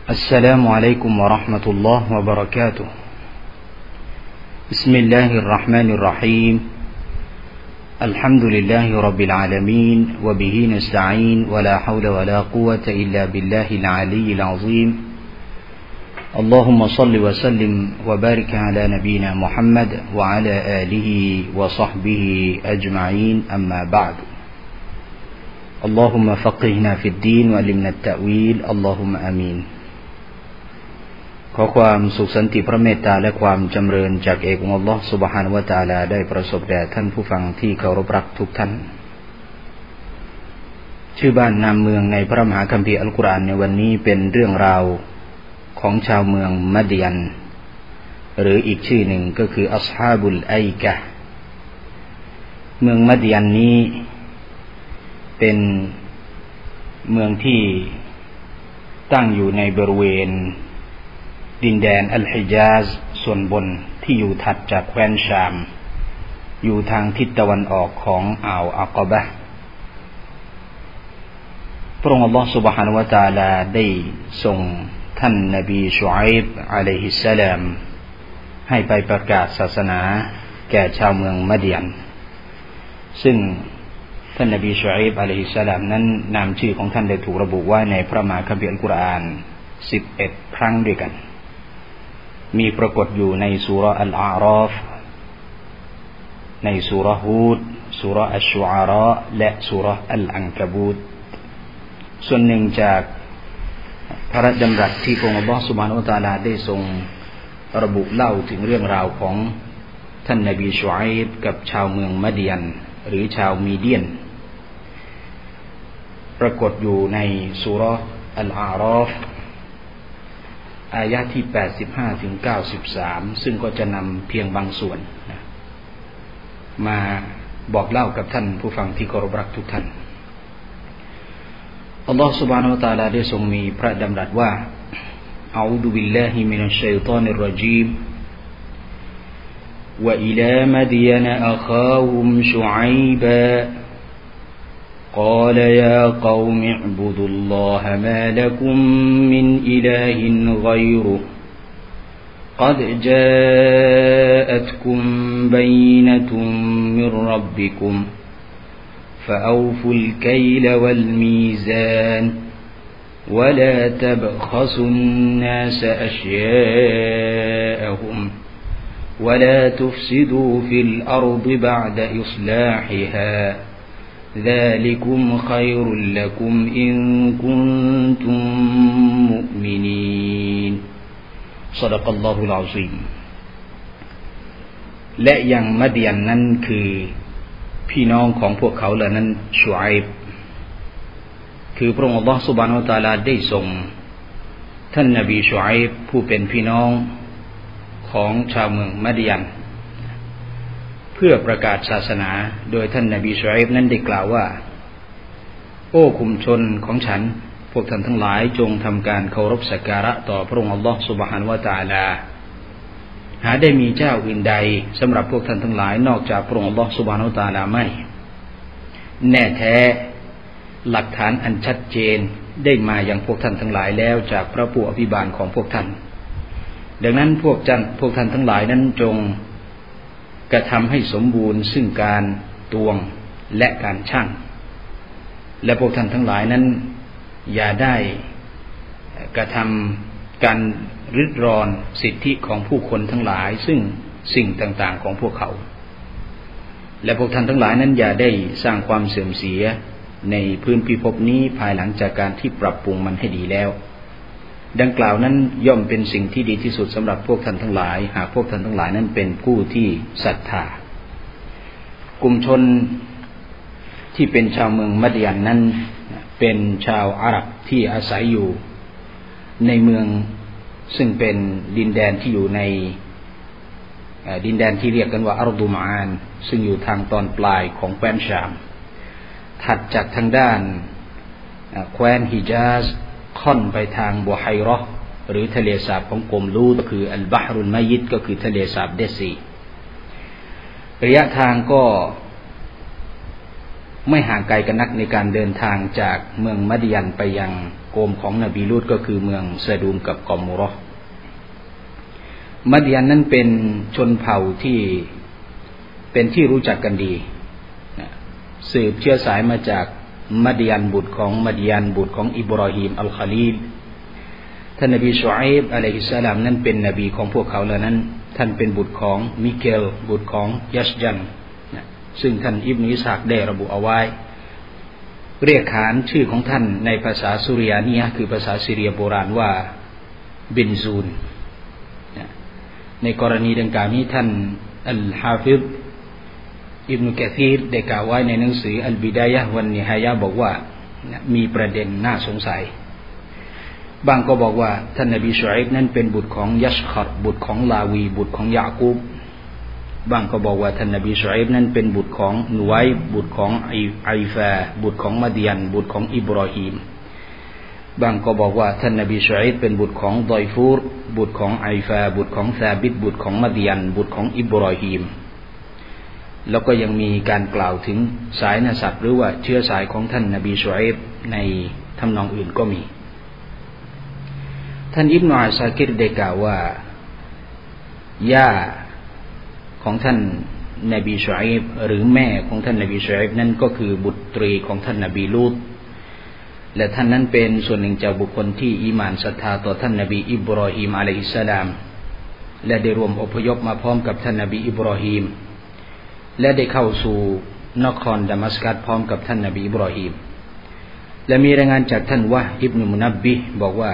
السلام عليكم ورحمة الله وبركاته بسم الله الرحمن الرحيم الحمد لله رب العالمين وبه نستعين ولا حول ولا قوة إلا بالله العلي العظيم اللهم صل وسلم وبارك على نبينا محمد وعلى آله وصحبه أجمعين أما بعد اللهم فقهنا في الدين وعلمنا التأويل اللهم آمينขอความสุขสันติพระเมตตาและความจำเริญจากเอกองค์อัลเลาะห์ซุบฮานะฮูวะตะอาลาได้ประสบแด่ท่านผู้ฟังที่เคารพรักทุกท่านชื่อบ้านนามเมืองในพระมหาคัมภีร์อัลกุรอานในวันนี้เป็นเรื่องราวของชาวเมืองมัดยันหรืออีกชื่อหนึ่งก็คืออัศฮาบุลไอกะห์เมืองมัดยันนี้เป็นเมืองที่ตั้งอยู่ในบริเวณดินแดนอัลฮิญาซส่วนบนที่อยู่ถัดจากแคว้นชามอยู่ทางทิศตะวันออกของอ่าวอักบะห์พระองค์อัลเลาะห์ซุบฮานะฮูวะตะอาลาได้ส่งท่านนบีชุอัยบ์อะลัยฮิสสลามให้ไปประกาศศาสนาแก่ชาวเมืองมัดยันซึ่งท่านนบีชุอัยบ์อะลัยฮิสสลามนั้นนามชื่อของท่านได้ถูกระบุไว้ในพระมหาคัมภีร์อัลกุรอาน11ครั้งด้วยกันมีปรากฏอยู่ในซูเราะห์อัลอาราฟในซูเราะห์ฮูดซูเราะห์อัชชุอาเราะห์และซูเราะห์อัลอันกะบูตส่วนหนึ่งจากพระราชดำรัสที่พระองค์อัลเลาะห์ซุบฮานะฮูวะตะอาลาได้ทรงระบุเล่าถึงเรื่องราวของท่านนบีชุอัยบ์กับชาวเมืองมัดยันหรือชาวมีเดียนปรากฏอยู่ในซูเราะห์อัลอาราฟอายะที่85ถึง93ซึ่งก็จะนำเพียงบางส่วนมาบอกเล่ากับท่านผู้ฟังที่เคารพรักทุกท่านอัลลอฮฺ سبحانه และ تعالى ได้ทรงมีพระดำรัสว่าอะอูดุบิลลาฮิมินัชชัยฏอนิรเราะญีมวะอิลามัดยันอะคาฮุมชุอัยบะقال يا قوم اعبدوا الله ما لكم من إله غيره قد جاءتكم بينة من ربكم فأوفوا الكيل والميزان ولا تبخسوا الناس أشياءهم ولا تفسدوا في الأرض بعد إصلاحها ذلكم خير لكم إن كنتم مؤمنين صدق الله العظيم และยังมัดยันนั้นคือพี่น้องของพวกเขาเหล่านั้นชุอัยบ์คือพระองค์อัลเลาะห์ซุบฮานะฮูวะตะอาลาได้ส่งท่านนบีชุอัยบ์ผู้เป็นพี่น้องของชาวเมืองมัดยันเพื่อประกาศศาสนาโดยท่านนบีชุอัยบ์นั้นได้กล่าวว่าโอ้คุมชนของฉันพวกท่านทั้งหลายจงทำการเคารพสักการะต่อพระองค์อัลเลาะห์ซุบฮานะฮูวะตะอาลาหาได้มีเจ้าอื่นใดสำหรับพวกท่านทั้งหลายนอกจากพระองค์อัลเลาะห์ซุบฮานะฮูวะตะอาลาไม่แน่แท้หลักฐานอันชัดเจนได้มาอย่างพวกท่านทั้งหลายแล้วจากพระผู้อภิบาลของพวกท่านดังนั้นพวกท่านทั้งหลายนั้นจงกระทำให้สมบูรณ์ซึ่งการตวงและการชั่งและพวกท่านทั้งหลายนั้นอย่าได้กระทำการริดรอนสิทธิของผู้คนทั้งหลายซึ่งสิ่งต่างๆของพวกเขาและพวกท่านทั้งหลายนั้นอย่าได้สร้างความเสื่อมเสียในพื้นพิภพนี้ภายหลังจากการที่ปรับปรุงมันให้ดีแล้วดังกล่าวนั้นย่อมเป็นสิ่งที่ดีที่สุดสำหรับพวกท่านทั้งหลายหากพวกท่านทั้งหลายนั้นเป็นผู้ที่ศรัทธากลุ่มชนที่เป็นชาวเมืองมัดยันนั้นเป็นชาวอาหรับที่อาศัยอยู่ในเมืองซึ่งเป็นดินแดนที่อยู่ในดินแดนที่เรียกกันว่าอัรดุมอานซึ่งอยู่ทางตอนปลายของแคว้นชามถัดจากทางด้านแคว้นฮิญาซค่อนไปทางบุไฮเราะห์หรือทะเลสาบของกลุ่มลูดก็คืออัลบะฮรุลมัยยิตก็คือทะเลสาบเดซีระยะทางก็ไม่ห่างไกลกันนักในการเดินทางจากเมืองมัดยันไปยังโกมของนบีลูตก็คือเมืองซะดูมกับกอมุรอมัดยันนั้นเป็นชนเผ่าที่เป็นที่รู้จักกันดีสืบเชื้อสายมาจากมัดยันบุตรของมัดยันบุตรของอิบราฮิมอัลคอลีลท่านนบีชูอัยบอะลัยฮิสสลามนั้นเป็นนบีของพวกเขาเหล่านั้นท่านเป็นบุตรของมิเกลบุตรของยัชจันซึ่งท่านอิบนุอิสฮากได้ระบุเอาไว้เรียกขานชื่อของท่านในภาษาซุริยานียะคือภาษาซีเรียโบราณว่าบินซูนในกรณีดังกล่าวนี้ท่านอัลฮาฟิฎอิบนุกะซีรได้กล่าวไว้ในหนังสืออัลบิดายะฮ์วันนิฮายะห์บอกว่ามีประเด็นน่าสงสัยบางก็บอกว่าท่านนบีชูอัยบนั้นเป็นบุตรของยัชคัรบุตรของลาวีบุตรของยากูบบางก็บอกว่าท่านนบีชูอัยบนั้นเป็นบุตรของนุวัยบุตรของไอฟาบุตรของมัดยันบุตรของอิบราฮิมบางก็บอกว่าท่านนบีชูอัยบเป็นบุตรของดอยฟูรบุตรของไอฟาบุตรของซาบิตบุตรของมัดยันบุตรของอิบราฮิมแล้วก็ยังมีการกล่าวถึงสายนสับหรือว่าเชื้อสายของท่านนบีชูอัยบในทำนองอื่นก็มีท่านอิบนุอาซากิรได้กล่าวว่าย่าของท่านนบีชูอัยบหรือแม่ของท่านนบีชูอัยบนั้นก็คือบุตรีของท่านนบีลูตและท่านนั้นเป็นส่วนหนึ่งจากบุคคลที่อีหม่านศรัทธาต่อท่านนบีอิบราฮิมอะลัยฮิสสลามและได้รวมอพยพมาพร้อมกับท่านนบีอิบราฮิมและได้เข้าสู่นครดามัสกัสพร้อมกับท่านนบีอิบราฮิมและมีรายงานจากท่านวะฮ์อิบนุมุนับบิฮ์บอกว่า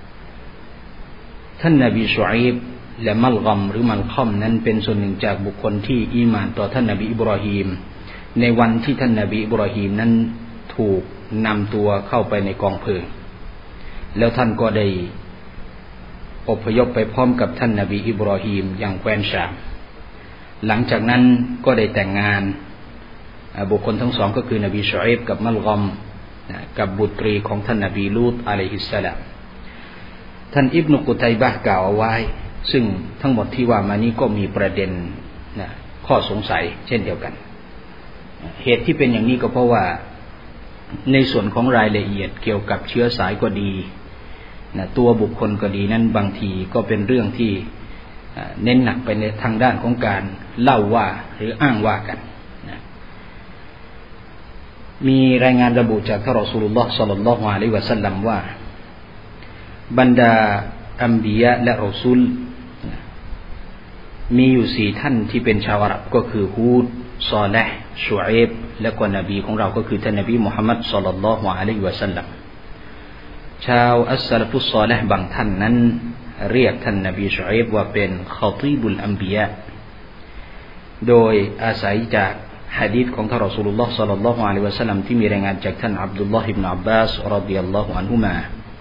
ท่านนบีชูอัยบและมัลกัมหรือมัลคอมนั้นเป็นส่วนหนึ่งจากบุคคลที่อีหม่านต่อท่านนบีอิบราฮิมในวันที่ท่านนบีอิบราฮิมนั้นถูกนำตัวเข้าไปในกองเพลิงแล้วท่านก็ได้อพยพไปพร้อมกับท่านนบีอิบราฮิมอย่างแคว้นชามหลังจากนั้นก็ได้แต่งงานบุคคลทั้งสองก็คือนบีชูอัยบกับมัลกัมกับบุตรีของท่านนบีลูตอะลัยฮิสสลามท่านอิบนุกุตัยบะห์กล่าวเอาไว้ซึ่งทั้งหมดที่ว่ามานี้ก็มีประเด็นข้อสงสัยเช่นเดียวกันเหตุที่เป็นอย่างนี้ก็เพราะว่าในส่วนของรายละเอียดเกี่ยวกับเชื้อสายก็ดีตัวบุคคลก็ดีนั้นบางทีก็เป็นเรื่องที่เน้นหนักไปในทางด้านของการเล่าว่าหรืออ้างว่ากันมีรายงานระบุจากท่านรอซูลุลลอฮ์ศ็อลลัลลอฮุอะลัยฮิวะซัลลัมว่าบรรดาอัมบิยะและรอซูลมีอยู่4ท่านที่เป็นชาวอาหรับก็คือฮูดซอลิห์ชูอัยบและก็นบีของเราก็คือท่านนบีมุฮัมมัดศ็อลลัลลอฮุอะลัยฮิวะซัลลัมชาวอัสซะลฟุศศอลิห์บางท่านนั้นเรียกท่านนบีชูอัยบว่าเป็นคอตีบุลอัมบิยะโดยอาศัยจากหะดีษของท่านรอซูลุลลอฮ์ศ็อลลัลลอฮุอะลัยฮิวะซัลลัมที่มีรายงานจากท่านอับดุลลอฮ์อิบนุอับบาสรอฎิยัลลอฮุอันฮุมา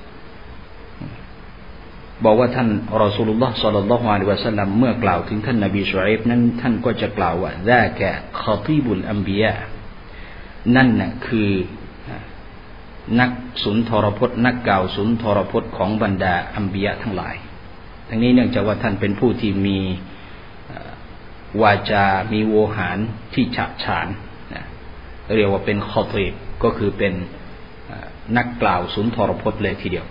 บอกว่าท่านรอซูลุลลอฮ์ศ็อลลัลลอฮุอะลัยฮิวะซัลลัมเมื่อกล่าวถึงท่านนบีชูอัยบนั้นท่านก็จะกล่าวว่าซากะคอตีบุลอัมบิยะนั่นน่ะคือนักสุนทรพจน์นักกล่าวสุนทรพจน์ของบรรดาอัมบิยะทั้งหลายทั้งนี้เนื่องจากว่าท่านเป็นผู้ที่มีวาจามีโวหารที่ฉะฉานเรียกว่าเป็นคอตีบก็คือเป็นนักกล่าวสุนทรพจน์เลยทีเดียว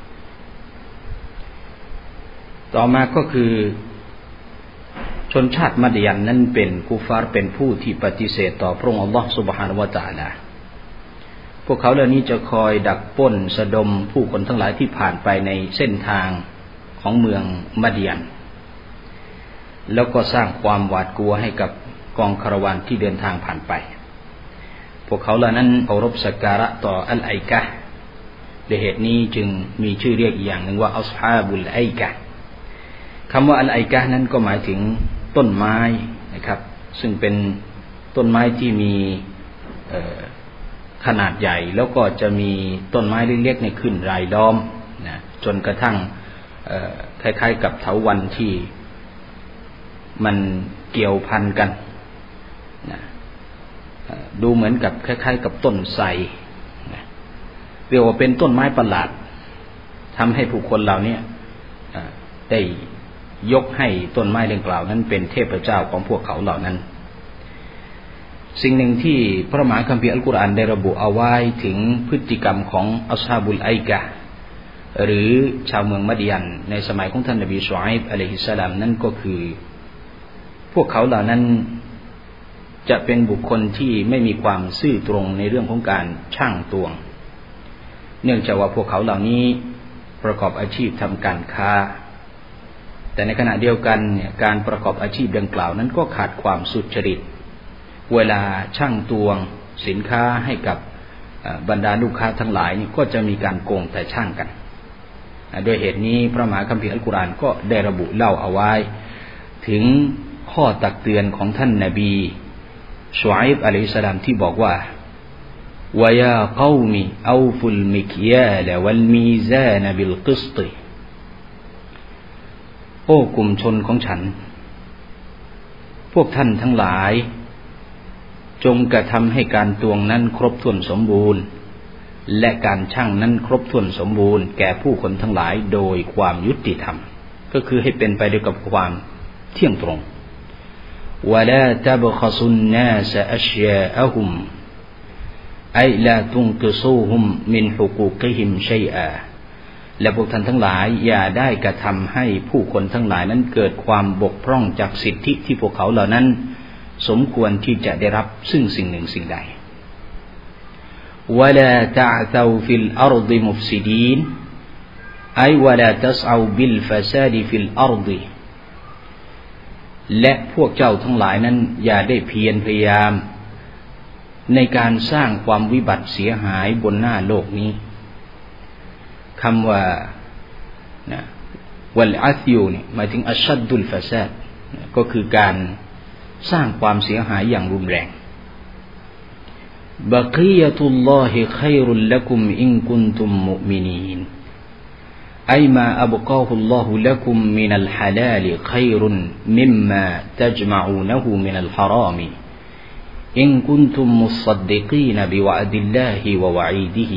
ต่อมาก็คือชนชาติมัดยันนั้นเป็นกุฟาร์เป็นผู้ที่ปฏิเสธต่อพระองค์อัลลอฮฺซุบฮานะฮูวะตะอาลาพวกเขาเหล่านี้จะคอยดักปล้นสะดมผู้คนทั้งหลายที่ผ่านไปในเส้นทางของเมืองมัดยันแล้วก็สร้างความหวาดกลัวให้กับกองคาราวานที่เดินทางผ่านไปพวกเขาเหล่านั้นเคารพสักการะต่ออัลไอกะฮ์ด้วยเหตุนี้จึงมีชื่อเรียกอีกอย่างหนึ่งว่าอัศฮาบุลไอกะฮ์คำว่าอัลไอกะฮ์นั้นก็หมายถึงต้นไม้นะครับซึ่งเป็นต้นไม้ที่มีขนาดใหญ่แล้วก็จะมีต้นไม้เล็กๆในขึ้นรายล้อมนะจนกระทั่งคล้ายๆกับเถาวัลย์ที่มันเกี่ยวพันกันนะดูเหมือนกับคล้ายๆกับต้นไทรนะเรียกว่าเป็นต้นไม้ประหลาดทำให้ผู้คนเหล่านี้ได้ยกให้ต้นไม้ดังกล่าวนั้นเป็นเทพเจ้าของพวกเขาเหล่านั้นสิ่งหนึ่งที่พระมหาคัมภีร์อัลกุรอานได้ระบุเอาไว้ถึงพฤติกรรมของอัศฮาบุลไอกะห์หรือชาวเมืองมัดยันในสมัยของท่านนบีชูอัยบ์อะลัยฮิสสลามนั่นก็คือพวกเขาเหล่านั้นจะเป็นบุคคลที่ไม่มีความซื่อตรงในเรื่องของการชั่งตวงเนื่องจากว่าพวกเขาเหล่านี้ประกอบอาชีพทำการค้าแต่ในขณะเดียวกันการประกอบอาชีพดังกล่าวนั้นก็ขาดความสุจริตเวลาชั่งตวงสินค้าให้กับบรรดาลูกค้าทั้งหลายนี่ก็จะมีการโกงแต่ช่างกันด้วยเหตุนี้พระมหาคัมภีร์อัลกุรอานก็ได้ระบุเล่าเอาไว้ถึงข้อตักเตือนของท่านนบีชูอัยบ์อะลัยฮิสสลามที่บอกว่าวะยาเกอมิเอาฟุลมิกยาลวัลมีซานบิลกิสตโอ้กลุ่มชนของฉันพวกท่านทั้งหลายจงกระทำให้การตวงนั้นครบถ้วนสมบูรณ์และการชั่งนั้นครบถ้วนสมบูรณ์แก่ผู้คนทั้งหลายโดยความยุติธรรมก็คือให้เป็นไปด้วยกับความเที่ยงตรงวะลาตับคอซุนนาสอัชยาอะฮุมไอลาตุนกิซูฮุมมินฮุกูกิฮิมชัยอาและพวกท่านทั้งหลายอย่าได้กระทำให้ผู้คนทั้งหลายนั้นเกิดความบกพร่องจากสิทธิที่พวกเขาเหล่านั้นสมควรที่จะได้รับซึ่งสิ่งหนึ่งสิ่งใดวะลาตะเราฟิลอัรฎิมุฟซิดีนไอวะลาตัสเอาบิลฟะซาดฟิลอัรฎิและพวกเจ้าทั้งหลายนั้นอย่าได้เพียรพยายามในการสร้างความวิบัติเสียหายบนหน้าโลกนี้คำว่าวัลอัธยูนี่หมายถึงอัชชัดดุลฟะซาดก็คือการสร้างความเสียหายอย่างรุนแรงบะกียะตุลลอฮิคัยรุลละกุมอินกุนตุมมุอ์มินีนأي ما أبقاه الله لكم من الحلال خير مما تجمعونه من الحرام إن كنتم مصدقين بوعد الله ووعيده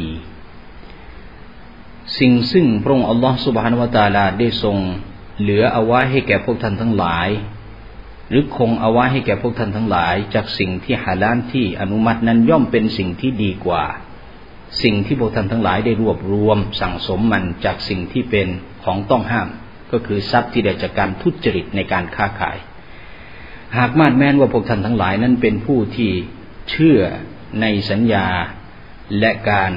สิ่งซึ่งพระองค์อัลลอฮฺซุบฮานะฮูวะตะอาลาได้ทรงเหลือเอาไว้ให้แก่พวกท่านทั้งหลายหรือคงเอาไว้ให้แก่พวกท่านทั้งหลายจากสิ่งที่ฮาลาลที่อนุมัตินั้นย่อมเป็นสิ่งที่ดีกว่าสิ่งที่พวกท่านทั้งหลายได้รวบรวมสั่งสมมันจากสิ่งที่เป็นของต้องห้ามก็คือทรัพย์ที่ได้จากการทุจริตในการค้าขายหากมาดแม้นว่าพวกท่านทั้งหลายนั้นเป็นผู้ที่เชื่อในสัญญาและการ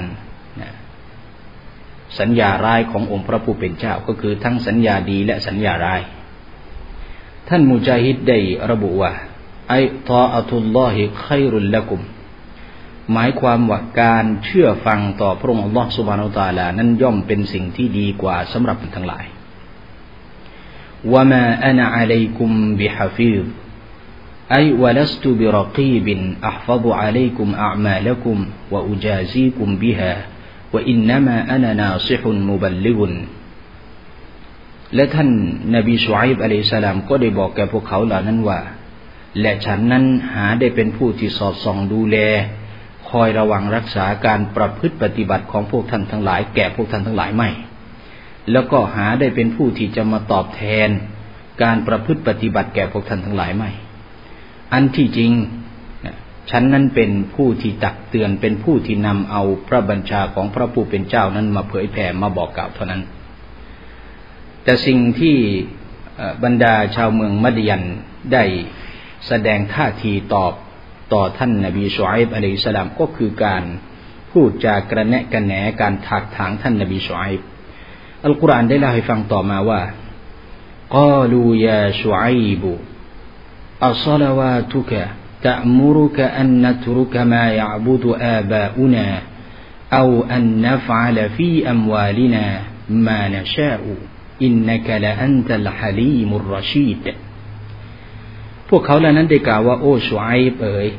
สัญญาร้ายขององค์พระผู้เป็นเจ้าก็คือทั้งสัญญาดีและสัญญาร้ายท่านมุจาฮิดได้ระบุว่าไอตออะตุลลอฮิคัยรุลละกุมหมายความว่าการเชื่อฟังต่อพระองค์อัลลอฮฺซุบฮานะฮูวะตะอาลานั้นย่อมเป็นสิ่งที่ดีกว่าสำหรับท่านทั้งหลายวะมาอะนะอะลัยกุมบิฮะฟีซไอวะลัสตุบิรอกีบินอัห์ฟัฎุอะลัยกุมอะอ์มาละกุมวะอุจาซีกุมบิฮาวะอินนะมาอะนะนาซิฮุนมุบัลลิกุนและท่านนบีชูอัยบ์อะลัยฮิสสลามก็ได้บอกแก่พวกเขาเหล่านั้นว่าและฉันนั้นหาได้เป็นผู้ที่สอดส่องดูแลคอยระวังรักษาการประพฤติปฏิบัติของพวกท่านทั้งหลายแก่พวกท่านทั้งหลายไม่แล้วก็หาได้เป็นผู้ที่จะมาตอบแทนการประพฤติปฏิบัติแก่พวกท่านทั้งหลายไม่อันที่จริงฉันนั้นเป็นผู้ที่ตักเตือนเป็นผู้ที่นำเอาพระบัญชาของพระผู้เป็นเจ้านั้นมาเผยแผ่มาบอกกล่าวเท่านั้นแต่สิ่งที่บรรดาชาวเมืองมัดยันได้แสดงท่าทีต่อท่านนบีชูอัยบ์อะลัยฮิสสลามก็คือการพูดจากระแนะกระแหนการถากถางท่านนบีชูอัยบ์อัลกุรอานได้เล่าให้ฟังต่อมาว่ากาลูยาชูอัยบ์อัศลาวาตุกะตะมุรุกะอันนัตรุกะมายะอ์บุดุอาบาอุนาเอาอันนัฟอะลฟีอัมวาลินามานะชาอุอินนะกะละอันตัลฮะลีมุรรชีดพวกเขาเหล่านั้นได้กล่าวว่าโอ้ชูอัยบ์เอ๋ย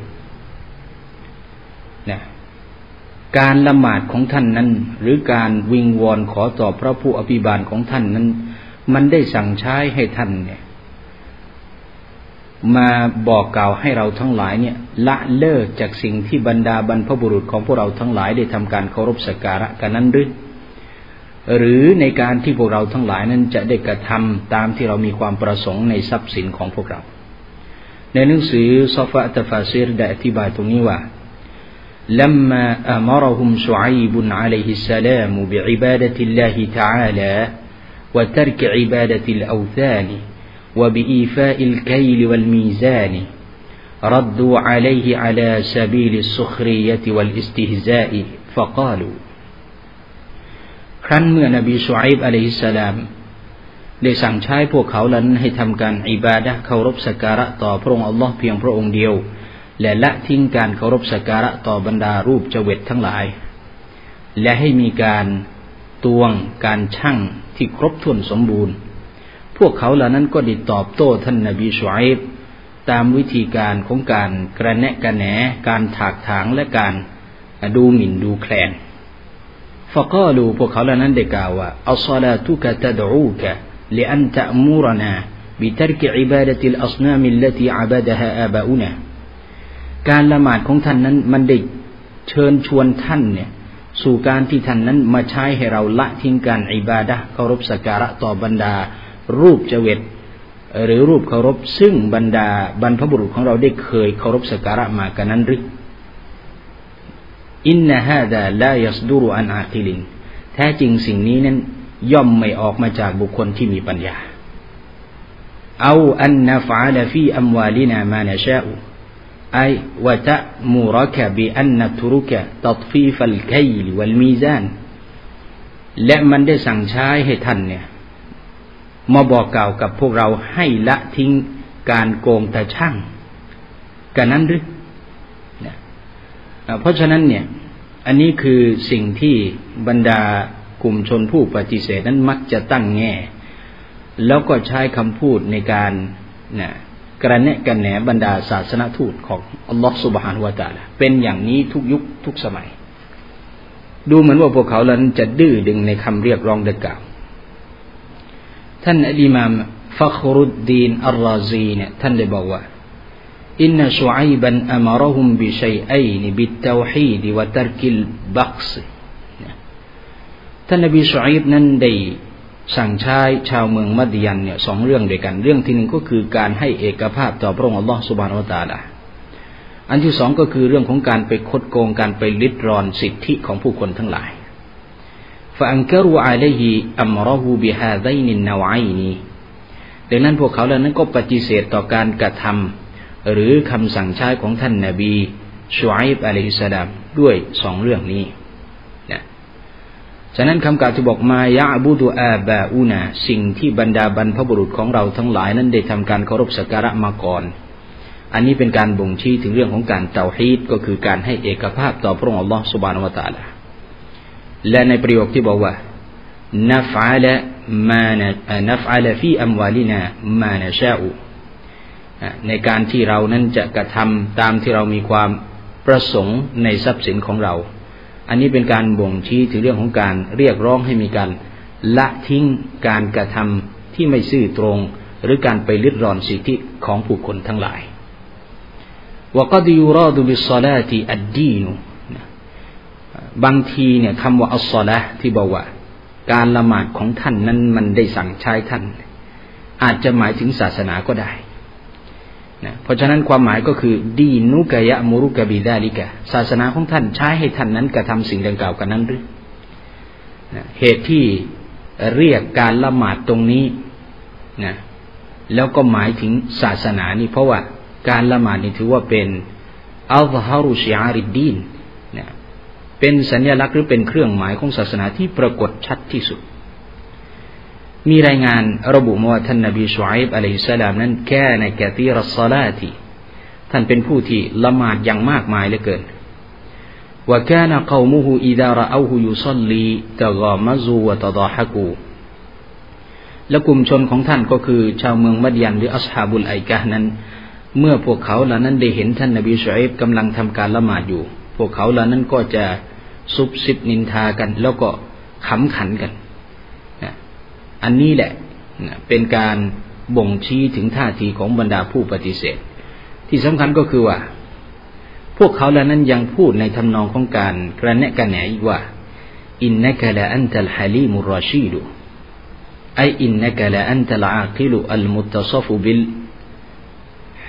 การละหมาดของท่านนั้นหรือการวิงวอนขอต่อพระผู้อภิบาลของท่านนั้นมันได้สั่งใช้ให้ท่านเนี่ยมาบอกกล่าวให้เราทั้งหลายเนี่ยละเลิกจากสิ่งที่บรรดาบรรพบุรุษของพวกเราทั้งหลายได้ทำการเคารพสักการะกันนั้นหรือในการที่พวกเราทั้งหลายนั้นจะได้กระทำตามที่เรามีความประสงค์ในทรัพย์สินของพวกเราในหนังสือซอฟะตะฟาซีรได้อธิบายตรงนี้ว่า لما أمرهم شعيب عليه السلام بعبادة الله تعالى وترك عبادة الأوثان وبإيفاء الكيل والميزان ردوا عليه على سبيل السخرية والاستهزاء فقالوا ครั้นเมื่อนบีชูอัยบอะลัยฮิสสลามได้สั่งใช้พวกเขานั้นให้ทำการอิบาดะห์เคารพสักการะต่อพระองค์อัลลอฮ์เพียงพระองค์เดียวและละทิ้งการเคารพสักการะต่อบรรดารูปเจวิตทั้งหลายและให้มีการตวงการชั่งที่ครบถ้วนสมบูรณ์พวกเขาเหล่านั้นก็ได้ตอบโต้ท่านนบีชูอัยบตามวิธีการของการกระแนะกระแหนการถากถางและการดูหมิ่นดูแคลนفقالوا พวกเขาเหล่านั้นได้กล่าวว่าอัศลาตุกะตะดูกะلأن تأمرنا بترك عبادة الأصنام التي عبدها آباؤنا การละหมาดของท่านนั้นมันได้เชิญชวนท่านเนี่ยสู่การที่ท่านนั้นมาใช้ให้เราละทิ้งการอิบาดะห์เคารพสักการะต่อบรรดารูปเจวิตหรือรูปเคารพซึ่งบรรดาบรรพบุรุษของเราได้เคยเคารพสักการะมากันนั้นหรืออินนะฮาดาลายัสดุรุอันอาคิลินแท้จริงสิ่งนี้นั้นย่อมไม่ออกมาจากบุคคลที่มีปัญญาเอาอันนะฟะลฟีอัมวาลินามานะชาอุไอวะตะมูรกะบิอันนะตุรุกะตัฏฟีฟัลกัยลวัลมีซานและมันได้สั่งใช้ให้ท่านเนี่ยมาบอกกล่าวกับพวกเราให้ละทิ้งการโกงตาชั่งกันนั้นหรือเพราะฉะนั้นเนี่ยอันนี้คือสิ่งที่บรรดากลุ่มชนผู้ปฏิเสธนั้นมักจะตั้งแง่แล้วก็ใช้คำพูดในการกระแนะกระแหนบรรดาศาสนทูตของอัลลอฮฺซุบฮานะฮูวะตะอาลาเป็นอย่างนี้ทุกยุคทุกสมัยดูเหมือนว่าพวกเขาเหล่านั้นจะดื้อดึงในคำเรียกร้องดังกล่าวท่านอิหม่ามฟัครุดดีนอัลราซีเนี่ยท่านได้บอกว่าอินนะชุอัยบันอะมะรฮุมบิชัยอัยนบิตเตาฮีดวะตัรกิลบักซท่านนบีชุอัยบนั้นได้สั่งใช้ชาวเมืองมัดยันเนี่ยสองเรื่องด้วยกันเรื่องที่หนึ่งก็คือการให้เอกภาพต่อพระองค์อัลลอฮฺซุบฮานะฮูวะตะอาลาอันที่สองก็คือเรื่องของการไปคดโกงการไปลิดรอนสิทธิของผู้คนทั้งหลายفأنكروا عليه أمره بهذين النوعين ดังนั้นพวกเขาเหล่านั้นก็ปฏิเสธต่อการกระทำหรือคำสั่งใช้ของท่านนบีชูอัยบอะลัยฮิสสลามด้วยสองเรื่องนี้นะฉะนั้นคำกล่าวที่บอกมายะบุดุอาบาอูนาสิ่งที่บรรดาบรรพบุรุษของเราทั้งหลายนั้นได้ทำการเคารพสักการะมาก่อนอันนี้เป็นการบ่งชี้ถึงเรื่องของการเตาฮีดก็คือการให้เอกภาพต่อพระองค์อัลลอฮฺซุบฮานะฮูวะตะอาลาและในประโยคที่บอกว่านัฟอะลฟีอัมวาลินามานะชาอุในการที่เรานั้นจะกระทำตามที่เรามีความประสงค์ในทรัพย์สินของเราอันนี้เป็นการบ่งชี้ถึงเรื่องของการเรียกร้องให้มีการละทิ้งการกระทำที่ไม่ซื่อตรงหรือการไปลิดรอนสิทธิของผู้คนทั้งหลายวะกอดยูราดุบิศศอลาติอัดดีนบางทีเนี่ยคำว่าอัศละที่บอกว่าการละหมาดของท่านนั้นมันได้สั่งใช้ท่านอาจจะหมายถึงศาสนาก็ได้นะเพราะฉะนั้นความหมายก็คือดีนุกะยะมุรุกะบิดาลิกะศาสนาของท่านใช้ให้ท่านนั้นกระทำสิ่งดังกล่าวกันนั้นหรือนะเหตุที่เรียกการละหมาดตรงนี้นะแล้วก็หมายถึงศาสนานี่เพราะว่าการละหมาดนี่ถือว่าเป็นอัลฮารุชิอาริดดีนนะเป็นสัญลักษณ์หรือเป็นเครื่องหมายของศาสนาที่ปรากฏชัดที่สุดมีรายงานระบุมาว่าท่านนบีชูอัยบอะลัยฮิสสลามนั้นกานะกะซีรัสศอลาติท่านเป็นผู้ที่ละหมาดอย่างมากมายเหลือเกินวะกานะกอมุฮุอิซารออูฮุยุศ็อลลีตะฆามะซูวะตะฎอฮะกูและกลุ่มชนของท่านก็คือชาวเมืองมัดยันหรืออัศฮาบุลไอกะฮ์นั้นเมื่อพวกเขาเหล่านั้นได้เห็นท่านนบีชูอัยบกำลังทำการละหมาดอยู่พวกเขาเหล่านั้นก็จะซุบซิบนินทากันแล้วก็ขำขันกันอันนี้แหละเป็นการบ่งชี้ถึงท่าทีของบรรดาผู้ปฏิเสธที่สำคัญก็คือว่าพวกเขาเหล่านั้นยังพูดในทำนองของการกระแนะกระแหนอีกว่าอินนะกะละอันตัลฮะลีมุรรอชีดไออินนะกะละอันตัลอากิลุอัลมุตตะซอฟุบิล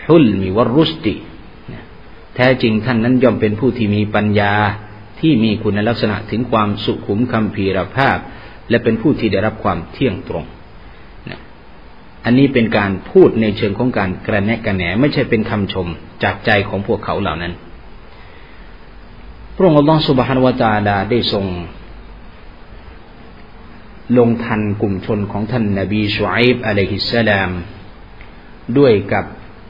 ฮุลมิวัรรุชดีแท้จริงท่านนั้นย่อมเป็นผู้ที่มีปัญญาที่มีคุณลักษณะถึงความสุขุมคัมภีรภาพและเป็นผู้ที่ได้รับความเที่ยงตรงอันนี้เป็นการพูดในเชิงของการกระแนะกระแหนไม่ใช่เป็นคำชมจากใจของพวกเขาเหล่านั้นพระองค์อัลเลาะห์ซุบฮานะฮูวะตะอาลาได้ทรงลงทันกลุ่มชนของท่านนบีชุอัยบอะลัยฮิสสลามด้วยกับ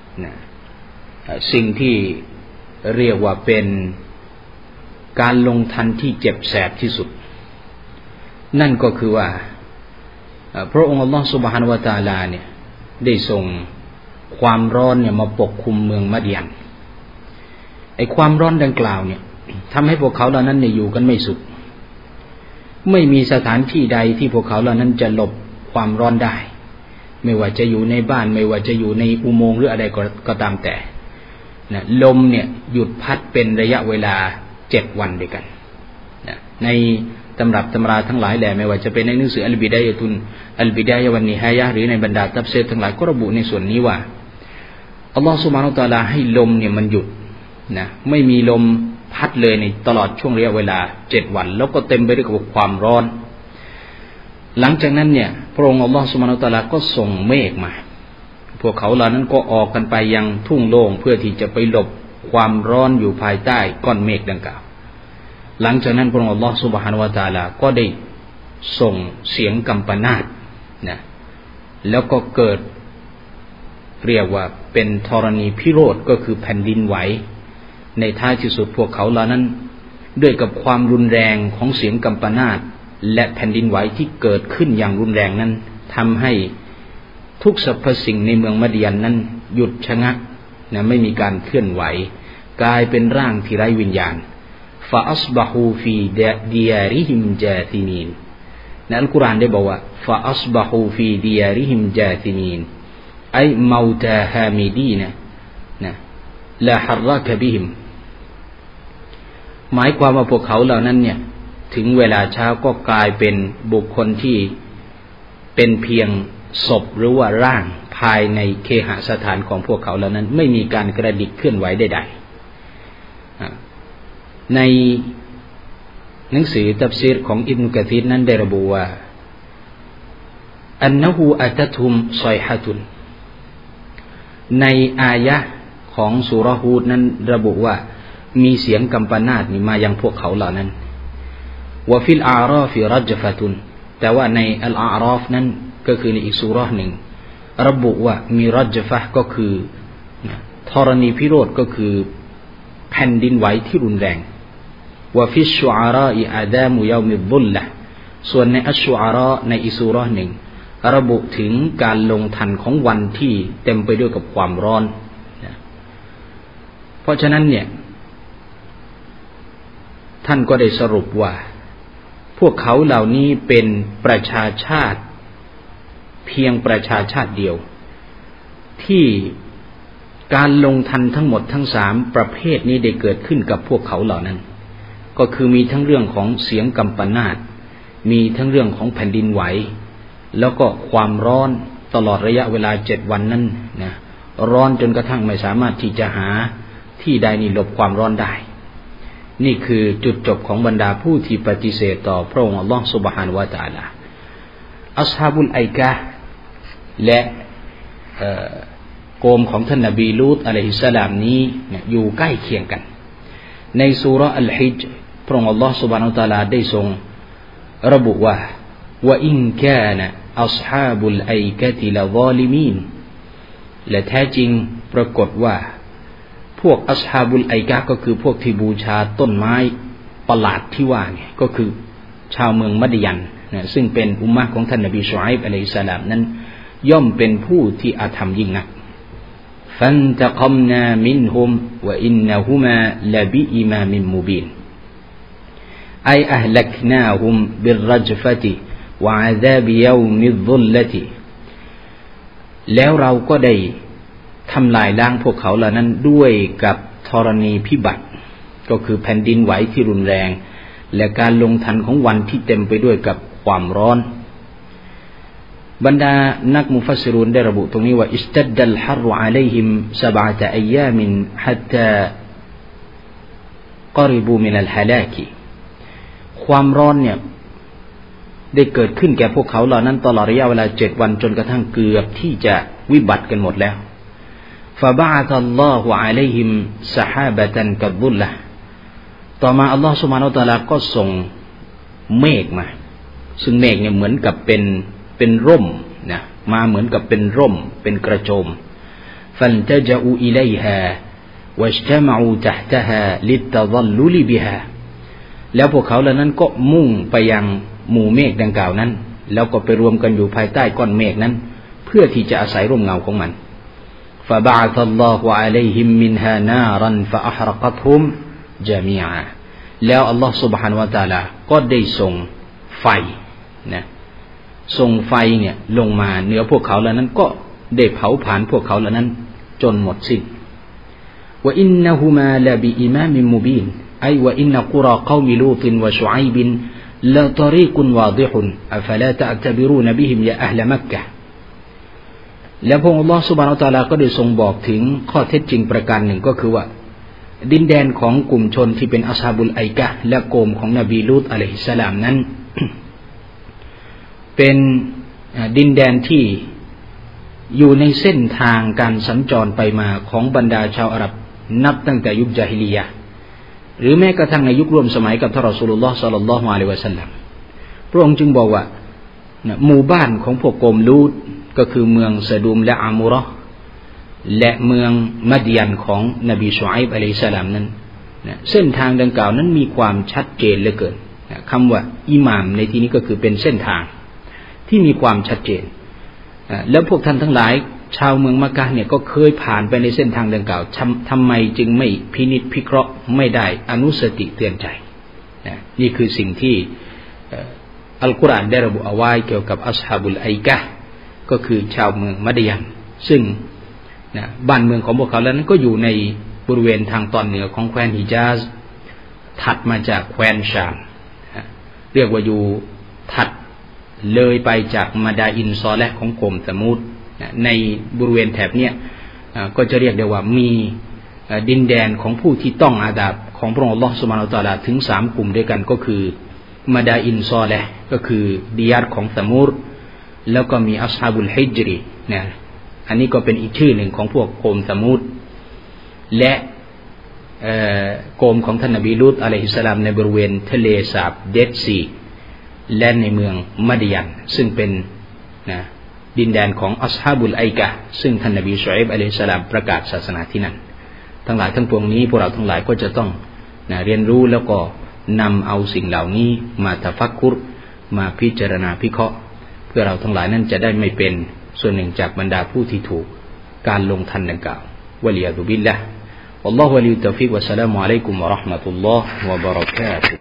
สิ่งที่เรียกว่าเป็นการลงทันที่เจ็บแสบที่สุดนั่นก็คือว่าพระองค์อัลเลาะห์ซุบฮานะฮูวะตะอาลาเนี่ยได้ส่งความร้อนเนี่ยมาปกคลุมเมืองมัดยันไอ้ความร้อนดังกล่าวเนี่ยทำให้พวกเขาเหล่านั้นเนี่ยอยู่กันไม่สุขไม่มีสถานที่ใดที่พวกเขาเหล่านั้นจะหลบความร้อนได้ไม่ว่าจะอยู่ในบ้านไม่ว่าจะอยู่ในอุโมงค์หรืออะไรก็ตามแต่นะลมเนี่ยหยุดพัดเป็นระยะเวลา7 วันด้วยกันนะในตำรับตำราทั้งหลายแหละไม่ว่าจะเป็นในหนังสืออัลบิดายะตุนอัลบิดายะวันนิฮายะหรือในบรรดาตัฟซีรทั้งหลายก็ระบุในส่วนนี้ว่าอัลลอฮฺซุบฮานะฮูวะตะอาลาให้ลมเนี่ยมันหยุดนะไม่มีลมพัดเลยในตลอดช่วงระยะเวลา7 วันแล้วก็เต็มไปด้วยกับความร้อนหลังจากนั้นเนี่ยพระองค์อัลลอฮฺซุบฮานะฮูวะตะอาลาก็ส่งเมฆมาพวกเขาเหล่านั้นก็ออกกันไปยังทุ่งโล่งเพื่อที่จะไปหลบความร้อนอยู่ภายใต้ก้อนเมฆดังกล่าวหลังจากนั้นพระองค์อัลลอฮฺซุบฮานะฮูวะตะอาลาก็ได้ส่งเสียงกัมปนาตนะแล้วก็เกิดเรียกว่าเป็นธรณีพิโรธก็คือแผ่นดินไหวในท้ายที่สุดพวกเขาเหล่านั้นด้วยกับความรุนแรงของเสียงกัมปนาตและแผ่นดินไหวที่เกิดขึ้นอย่างรุนแรงนั้นทำให้ทุกสรรพสิ่งในเมืองมัดยันนั้นหยุดชะงักนะไม่มีการเคลื่อนไหวกลายเป็นร่างที่ไร้วิญญาณฟาอัศบะฮูฟีดิยาริฮิมจาติมีนในอัลกุรอานได้บอกว่าฟาอัศบะฮูฟีดิยาริฮิมจาติมีนไอเมาตาฮามิดีนะลาฮารรากะบิฮิมหมายความว่าพวกเขาเหล่านั้นเนี่ยถึงเวลาเช้าก็กลายเป็นบุคคลที่เป็นเพียงศพหรือว่าร่างภายในเคหสถานของพวกเขาเหล่านั้นไม่มีการกระดิกเคลื่อนไหวใดๆในหนังสือตัฟซีรของอิบนุกะซีรนั้นได้ระบุว่าอันนะฮูอะตะตุมซอยฮะตุนในอายะห์ของซูเราะห์ฮูดนั้นระบุว่ามีเสียงกัมปนาตนี่มายังพวกเขาเหล่านั้นวะฟิลอาราฟิรัจฟะตุนแต่ว่าในอัลอาราฟนั้นก็คือในอีกซูเราะห์หนึ่งระบุว่ามีรัจฟะก็คือธรณีพิโรธก็คือแผ่นดินไหวที่รุนแรงวะฟิชชุอาราอิอาดามุยอมิฎุลละส่วนในอัชชุอาราในอีกซูเราะห์หนึ่งระบุถึงการลงทันของวันที่เต็มไปด้วยกับความร้อนเพราะฉะนั้นเนี่ยท่านก็ได้สรุปว่าพวกเขาเหล่านี้เป็นประชาชาติเพียงประชาชาติเดียวที่การลงทันทั้งหมดทั้ง3ประเภทนี้ได้เกิดขึ้นกับพวกเขาเหล่านั้นก็คือมีทั้งเรื่องของเสียงกัมปนาตมีทั้งเรื่องของแผ่นดินไหวแล้วก็ความร้อนตลอดระยะเวลา7 วันนั้นนะร้อนจนกระทั่งไม่สามารถที่จะหาที่ใดนี่หลบความร้อนได้นี่คือจุดจบของบรรดาผู้ที่ปฏิเสธต่อพระองค์อัลลอฮฺซุบฮานะฮูวะตะอาลาอัศฮาบุลไอกะฮ์และโกมของท่านนบีลูตอะลัยฮิสสลามนี้อยู่ใกล้เคียงกันในซูเราะห์อัลฮิจญ์พระองค์อัลลอฮฺซุบฮานะฮูวะตะอาลาได้ทรงระบุว่าวะอินกานะอัศฮาบุลไอกะติละซอลิมีนและแท้จริงปรากฏว่าพวกอัศฮาบุลไอกะก็คือพวกที่บูชาต้นไม้ประหลาดที่ว่าเนี่ยก็คือชาวเมืองมัดยันนะซึ่งเป็นอุมมะห์ของท่านนบีชุอัยบอะลัยฮิสสลามนั้นย่อมเป็นผู้ที่อาธรรมยิ่งนักฟันตะกัมนามินฮุมวะอินนะฮุมาละบิอิมามินมุบีนไออัฮลักนาฮุมบิรรัจฟะติวะอาซาบิยอมิฎฎุลละติแล้วเราก็ได้ทำลายล้างพวกเขาเหล่านั้นด้วยกับธรณีพิบัติก็คือแผ่นดินไหวที่รุนแรงและการลงทันของวันที่เต็มไปด้วยกับความร้อนบรรดานักมุฟัสซิรูนได้ระบุตรงนี้ว่าอิสตัดดัลฮัรอะลัยฮิม7 อัยยามินฮัตตากอริบูมินัลฮะลากิความร้อนเนี่ยได้เกิดขึ้นแก่พวกเขาเหล่านั้นตลอดระยะเวลา7 วันจนกระทั่งเกือบที่จะวิบัติกันหมดแล้วฟะบะอะซัลลอฮุอะลัยฮิมซะฮาบะตันกัฎุลละต่อมาอัลลอฮฺซุบฮานะฮูวะตะอาลาก็ส่งเมฆมาซึ่งเมฆเนี่ยเหมือนกับเป็นร่มนะมาเหมือนกับเป็นร่มเป็นกระโจมฟันตะจะอูอิลัยฮาวัจตะมะอูตะฮ์ตะฮาลิตตะซัลลุลิบิฮาแล้วพวกเขาเหล่านั้นก็มุ่งไปยังหมู่เมฆดังกล่าวนั้นแล้วก็ไปรวมกันอยู่ภายใต้ก้อนเมฆนั้นเพื่อที่จะอาศัยร่มเงาของมันฟะบะอะซัลลอฮุอะลัยฮิมมินฮานารันฟะอะฮรักัตฮุมญะมีอะแล้วอัลลอฮฺ سبحانه และ تعالى ก็ได้ส่งไฟนะส่งไฟเนี่ยลงมาเหนือพวกเขาเหล่านั้นก็ได้เผาผลาญพวกเขาเหล่านั้นจนหมดสิ้นวะอินนะฮุมาลาบิอิมามมุบีนไอวะอินนะกุรอคอมิลูตินวะชุอัยบินละตรีกุนวาดิฮุนอะฟะลาตะอ์ตะบิรูนบิฮิมยาอะห์ลมักกะฮ์แล้วพระองค์อัลเลาะห์ซุบฮานะฮูวะตะอาลาก็ได้ทรงบอกถึงข้อเท็จจริงประการหนึ่งก็คือว่าดินแดนของกลุ่มชนที่เป็นอัศฮาบุลไอกะฮ์และโกมของนบีลูตอะลัยฮิสสลามนั้น เป็นดินแดนที่อยู่ในเส้นทางการสัญจรไปมาของบรรดาชาวอาหรับนับตั้งแต่ยุคญาฮิลียะห์หรือแม้กระทั่งในยุคร่วมสมัยกับท่านรอซูลุลลอฮ์ศ็อลลัลลอฮุอะลัยฮิวะซัลลัมพระองค์จึงบอกว่าหมู่บ้านของพวกโกมลูตก็คือเมืองซะดูมและอามูเราะห์และเมืองมัดยันของนบีชูอัยบอะลัยฮิสสลามนั้นเส้นทางดังกล่าวนั้นมีความชัดเจนเหลือเกินคำว่าอิหม่ามในที่นี้ก็คือเป็นเส้นทางที่มีความชัดเจนแล้วพวกท่านทั้งหลายชาวเมืองมักกะฮ์เนี่ยก็เคยผ่านไปในเส้นทางดังกล่าวทำไมจึงไม่พินิจพิเคราะห์ไม่ได้อนุสติเตือนใจนี่คือสิ่งที่อัลกุรอานได้ระบุเอาไว้เกี่ยวกับอัศฮาบุลไอกะฮ์ก็คือชาวเมืองมัดยันซึ่งบ้านเมืองของพวกเขาแล้วนั้นก็อยู่ในบริเวณทางตอนเหนือของแคว้นฮิญาซถัดมาจากแคว้นชามเรียกว่าอยู่ถัดเลยไปจากมาดาอินซอและของกลุ่มสมูดในบริเวณแถบเนี้ยก็จะเรียกได้ว่ามีดินแดนของผู้ที่ต้องอาดาบของพระองค์อัลเลาะห์ซุบฮานะฮูวะตะอาลาถึง3กลุ่มด้วยกันก็คือมาดาอินซอและก็คือดิยาตของสมูดแล้วก็มีอัศฮาบุลฮิจรีนะอันนี้ก็เป็นอีกชื่อหนึ่งของพวกโกมสมูดและโกมของท่านนบีลูตอะลัยฮิสสลามในบริเวณทะเลสาบเดดซีและในเมืองมัดยันซึ่งเป็นดินแดนของอัศฮาบุลไอกะฮ์ซึ่งท่านนบีชูอัยบอะลัยฮิสสลามประกาศศาสนาที่นั่นทั้งหลายทั้งปวงนี้พวกเราทั้งหลายก็จะต้องเรียนรู้แล้วก็นำเอาสิ่งเหล่านี้มาตะฟักกุรมาพิจารณาพิเคราะห์เพื่อเราทั้งหลายนั้นจะได้ไม่เป็นส่วนหนึ่งจากบรรดาผู้ที่ถูกการลงทันดังกล่าววะลิยาซุบิลละฮ์วัลลอฮุวะลิยุตตอฟิกวะสสลามุอะลัยกุมวะเราะห์มะตุลลอฮ์วะบะเราะกาตุฮ์